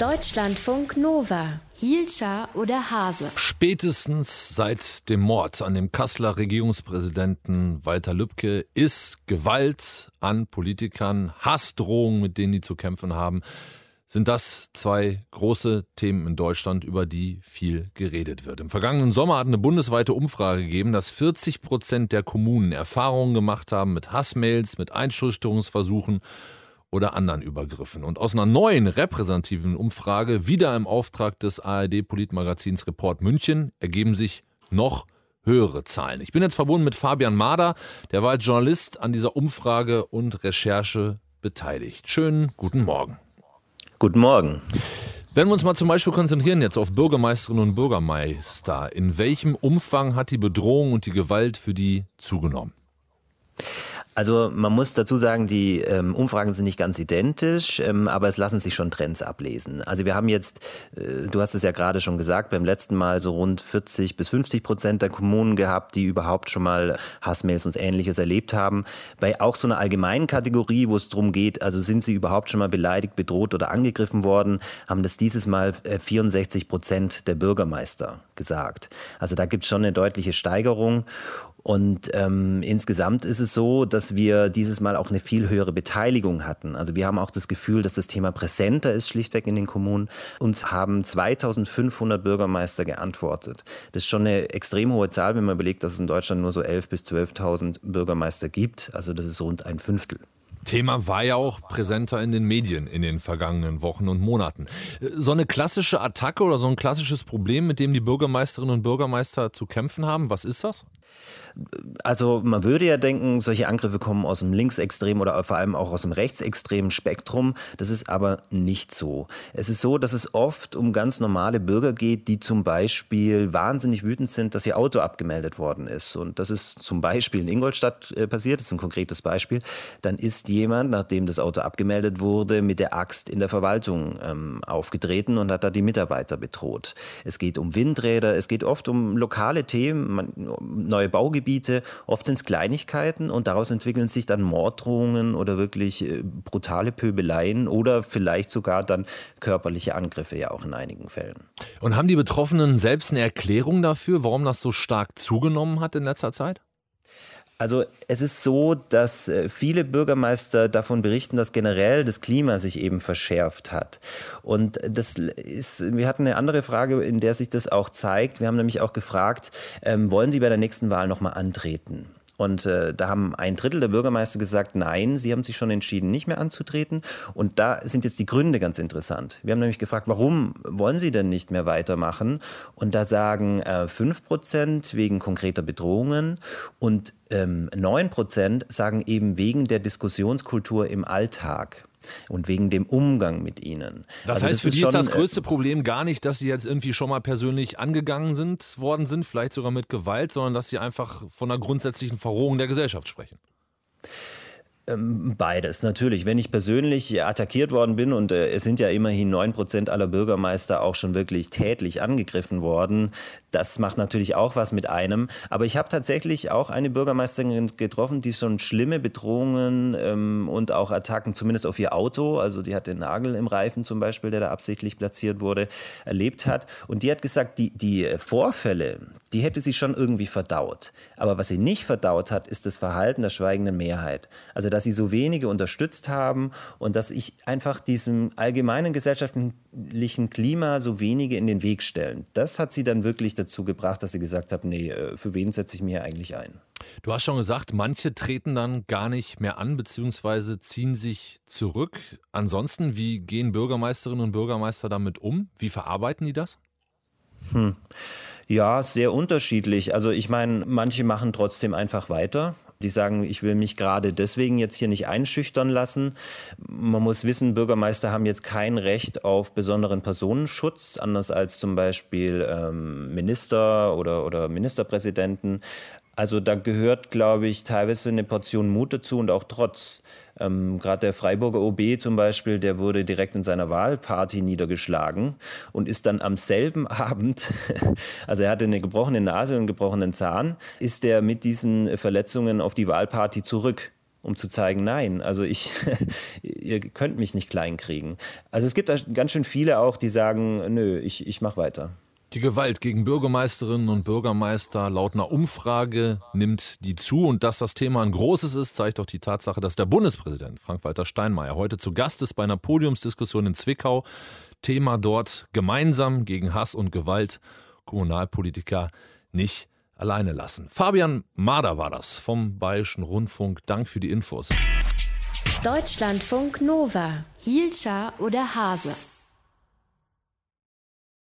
Deutschlandfunk Nova. Hielscher oder Hase? Spätestens seit dem Mord an dem Kasseler Regierungspräsidenten Walter Lübcke ist Gewalt an Politikern, Hassdrohungen, mit denen die zu kämpfen haben, sind das zwei große Themen in Deutschland, über die viel geredet wird. Im vergangenen Sommer hat eine bundesweite Umfrage gegeben, dass 40% der Kommunen Erfahrungen gemacht haben mit Hassmails, mit Einschüchterungsversuchen oder anderen Übergriffen. Und aus einer neuen repräsentativen Umfrage, wieder im Auftrag des ARD-Politmagazins Report München, ergeben sich noch höhere Zahlen. Ich bin jetzt verbunden mit Fabian Mader, der war als Journalist an dieser Umfrage und Recherche beteiligt. Schönen guten Morgen. Guten Morgen. Wenn wir uns mal zum Beispiel konzentrieren jetzt auf Bürgermeisterinnen und Bürgermeister, in welchem Umfang hat die Bedrohung und die Gewalt für die zugenommen? Also man muss dazu sagen, die Umfragen sind nicht ganz identisch, aber es lassen sich schon Trends ablesen. Also wir haben jetzt, du hast es ja gerade schon gesagt, beim letzten Mal so rund 40-50% der Kommunen gehabt, die überhaupt schon mal Hassmails und Ähnliches erlebt haben. Bei auch so einer allgemeinen Kategorie, wo es darum geht, also sind sie überhaupt schon mal beleidigt, bedroht oder angegriffen worden, haben das dieses Mal 64% der Bürgermeister gesagt. Also da gibt es schon eine deutliche Steigerung. Und insgesamt ist es so, dass wir dieses Mal auch eine viel höhere Beteiligung hatten. Also wir haben auch das Gefühl, dass das Thema präsenter ist, schlichtweg in den Kommunen. Uns haben 2500 Bürgermeister geantwortet. Das ist schon eine extrem hohe Zahl, wenn man überlegt, dass es in Deutschland nur so 11.000 bis 12.000 Bürgermeister gibt. Also das ist rund ein Fünftel. Thema war ja auch präsenter in den Medien in den vergangenen Wochen und Monaten. So eine klassische Attacke oder so ein klassisches Problem, mit dem die Bürgermeisterinnen und Bürgermeister zu kämpfen haben, was ist das? Also man würde ja denken, solche Angriffe kommen aus dem linksextremen oder vor allem auch aus dem rechtsextremen Spektrum. Das ist aber nicht so. Es ist so, dass es oft um ganz normale Bürger geht, die zum Beispiel wahnsinnig wütend sind, dass ihr Auto abgemeldet worden ist. Und das ist zum Beispiel in Ingolstadt passiert, das ist ein konkretes Beispiel. Dann ist jemand, nachdem das Auto abgemeldet wurde, mit der Axt in der Verwaltung aufgetreten und hat da die Mitarbeiter bedroht. Es geht um Windräder, es geht oft um lokale Themen, neue Baugebiete. Oft sind es Kleinigkeiten und daraus entwickeln sich dann Morddrohungen oder wirklich brutale Pöbeleien oder vielleicht sogar dann körperliche Angriffe ja auch in einigen Fällen. Und haben die Betroffenen selbst eine Erklärung dafür, warum das so stark zugenommen hat in letzter Zeit? Also es ist so, dass viele Bürgermeister davon berichten, dass generell das Klima sich eben verschärft hat. Und wir hatten eine andere Frage, in der sich das auch zeigt. Wir haben nämlich auch gefragt, wollen Sie bei der nächsten Wahl nochmal antreten? Und da haben 1/3 der Bürgermeister gesagt, nein, sie haben sich schon entschieden, nicht mehr anzutreten. Und da sind jetzt die Gründe ganz interessant. Wir haben nämlich gefragt, warum wollen Sie denn nicht mehr weitermachen? Und da sagen 5% wegen konkreter Bedrohungen und 9% sagen eben wegen der Diskussionskultur im Alltag. Und wegen dem Umgang mit ihnen. Das heißt, für die ist das größte Problem gar nicht, dass sie jetzt irgendwie schon mal persönlich angegangen worden sind, vielleicht sogar mit Gewalt, sondern dass sie einfach von einer grundsätzlichen Verrohung der Gesellschaft sprechen. Beides, natürlich. Wenn ich persönlich attackiert worden bin und es sind ja immerhin 9% aller Bürgermeister auch schon wirklich tätlich angegriffen worden, das macht natürlich auch was mit einem. Aber ich habe tatsächlich auch eine Bürgermeisterin getroffen, die schon schlimme Bedrohungen und auch Attacken, zumindest auf ihr Auto, also die hat den Nagel im Reifen zum Beispiel, der da absichtlich platziert wurde, erlebt hat. Und die hat gesagt, die Vorfälle, die hätte sie schon irgendwie verdaut. Aber was sie nicht verdaut hat, ist das Verhalten der schweigenden Mehrheit. Also dass sie so wenige unterstützt haben und dass ich einfach diesem allgemeinen gesellschaftlichen Klima so wenige in den Weg stellen. Das hat sie dann wirklich dazu gebracht, dass sie gesagt hat, nee, für wen setze ich mir eigentlich ein? Du hast schon gesagt, manche treten dann gar nicht mehr an bzw. ziehen sich zurück. Ansonsten, wie gehen Bürgermeisterinnen und Bürgermeister damit um? Wie verarbeiten die das? Ja, sehr unterschiedlich. Also ich meine, manche machen trotzdem einfach weiter. Die sagen, ich will mich gerade deswegen jetzt hier nicht einschüchtern lassen. Man muss wissen, Bürgermeister haben jetzt kein Recht auf besonderen Personenschutz, anders als zum Beispiel Minister oder Ministerpräsidenten. Also da gehört, glaube ich, teilweise eine Portion Mut dazu und auch Trotz. Gerade der Freiburger OB zum Beispiel, der wurde direkt in seiner Wahlparty niedergeschlagen und ist dann am selben Abend, also er hatte eine gebrochene Nase und einen gebrochenen Zahn, ist er mit diesen Verletzungen auf die Wahlparty zurück. um zu zeigen, nein, also ihr könnt mich nicht kleinkriegen. Also es gibt da ganz schön viele auch, die sagen, nö, ich mache weiter. Die Gewalt gegen Bürgermeisterinnen und Bürgermeister laut einer Umfrage nimmt die zu. Und dass das Thema ein großes ist, zeigt auch die Tatsache, dass der Bundespräsident Frank-Walter Steinmeier heute zu Gast ist bei einer Podiumsdiskussion in Zwickau. Thema dort: gemeinsam gegen Hass und Gewalt, Kommunalpolitiker nicht alleine lassen. Fabian Mader war das vom Bayerischen Rundfunk. Dank für die Infos. Deutschlandfunk Nova. Hielscher oder Hase?